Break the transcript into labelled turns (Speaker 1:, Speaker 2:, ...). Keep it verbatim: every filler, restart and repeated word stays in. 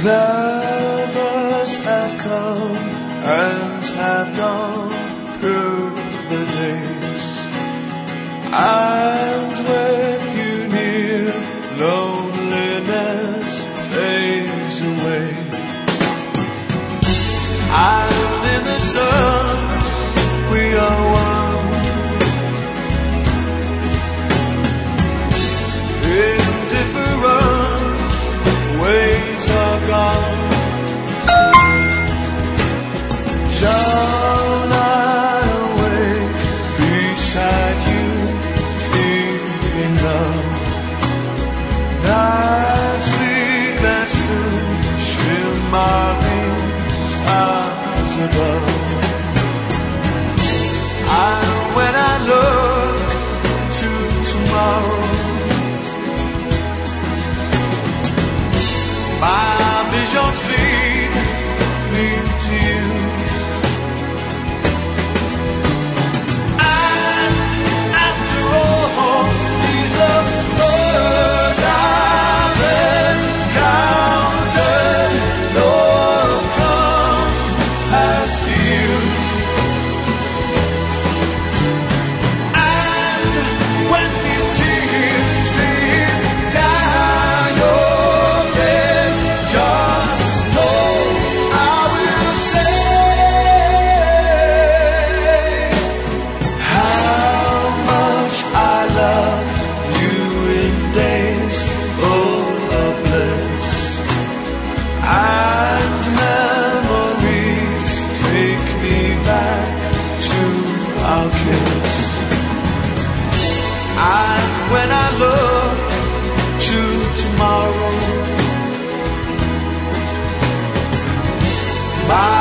Speaker 1: Lovers have come and have gone through the days, and with you near, loneliness fades away. And in the sun, we are one. Indifferent ways are gone. Shall I awake beside you, feeling love? That sweet, that's true, shimmering stars above. And when I look to tomorrow, my visions lead me to you. And after all these lovers I've encountered, no one compares to you. And when these tears stream down your face, just know I will say how much I love you in days full of bliss, and memories take me back to our kiss. And when I look to tomorrow, my